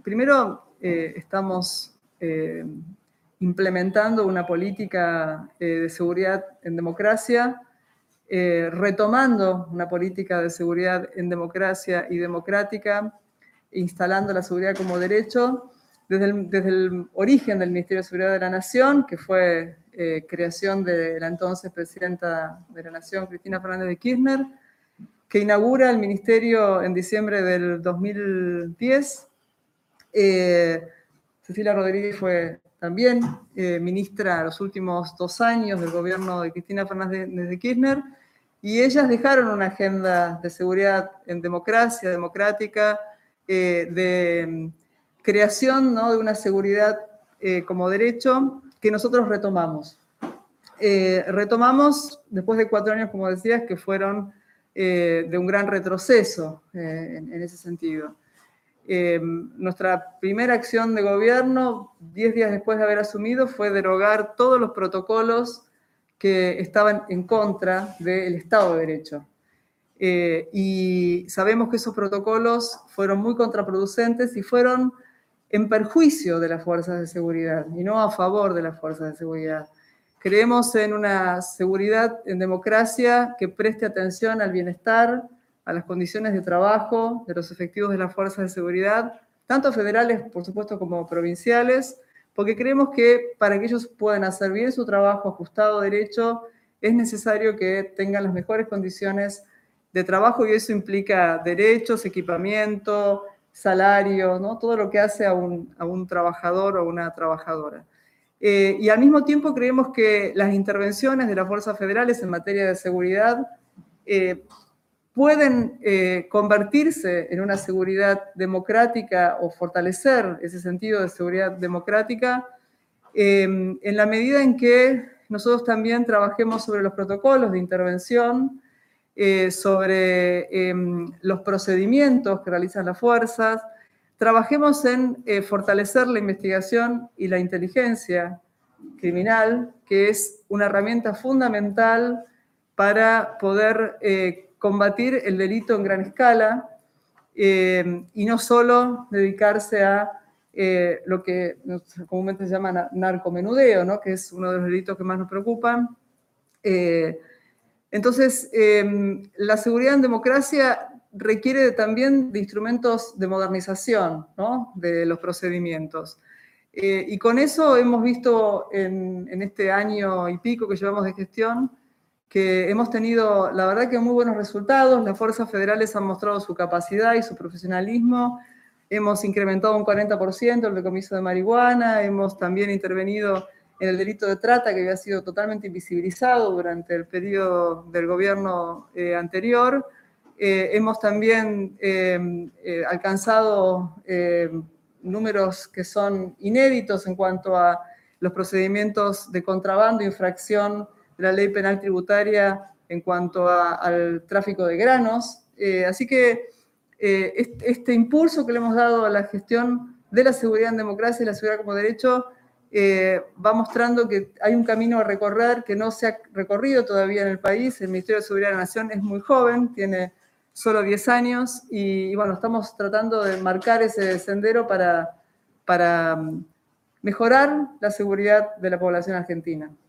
primero, estamos implementando una política de seguridad en democracia, retomando una política de seguridad en democracia y democrática, instalando la seguridad como derecho, desde el origen del Ministerio de Seguridad de la Nación, que fue creación de la entonces presidenta de la Nación, Cristina Fernández de Kirchner, que inaugura el ministerio en diciembre del 2010. Cecilia Rodríguez fue también ministra los últimos 2 años del gobierno de Cristina Fernández de Kirchner, y ellas dejaron una agenda de seguridad en democracia, democrática, de creación, ¿no?, de una seguridad como derecho que nosotros retomamos. Retomamos después de 4 años, como decías, que fueron de un gran retroceso en ese sentido. Nuestra primera acción de gobierno, 10 días después de haber asumido, fue derogar todos los protocolos que estaban en contra del Estado de Derecho. Y sabemos que esos protocolos fueron muy contraproducentes y fueron en perjuicio de las fuerzas de seguridad y no a favor de las fuerzas de seguridad. Creemos en una seguridad en democracia que preste atención al bienestar, a las condiciones de trabajo de los efectivos de las fuerzas de seguridad, tanto federales, por supuesto, como provinciales, porque creemos que para que ellos puedan hacer bien su trabajo ajustado a derecho, es necesario que tengan las mejores condiciones de trabajo, y eso implica derechos, equipamiento, salario, ¿no?, todo lo que hace a un trabajador o una trabajadora. Y al mismo tiempo creemos que las intervenciones de las fuerzas federales en materia de seguridad pueden convertirse en una seguridad democrática o fortalecer ese sentido de seguridad democrática en la medida en que nosotros también trabajemos sobre los protocolos de intervención, sobre los procedimientos que realizan las fuerzas, trabajemos en fortalecer la investigación y la inteligencia criminal, que es una herramienta fundamental para poder combatir el delito en gran escala y no solo dedicarse a lo que comúnmente se llama narcomenudeo, ¿no?, que es uno de los delitos que más nos preocupan. Entonces, la seguridad en democracia requiere también de instrumentos de modernización, ¿no?, de los procedimientos. Y con eso hemos visto en este año y pico que llevamos de gestión que hemos tenido, la verdad, que muy buenos resultados. Las fuerzas federales han mostrado su capacidad y su profesionalismo. Hemos incrementado un 40% el decomiso de marihuana, hemos también intervenido en el delito de trata, que había sido totalmente invisibilizado durante el periodo del gobierno anterior. Hemos también alcanzado números que son inéditos en cuanto a los procedimientos de contrabando, infracción de la ley penal tributaria en cuanto al tráfico de granos. Así que este impulso que le hemos dado a la gestión de la seguridad en democracia y la seguridad como derecho va mostrando que hay un camino a recorrer que no se ha recorrido todavía en el país. El Ministerio de Seguridad de la Nación es muy joven, tiene solo 10 años, y bueno, estamos tratando de marcar ese sendero para mejorar la seguridad de la población argentina.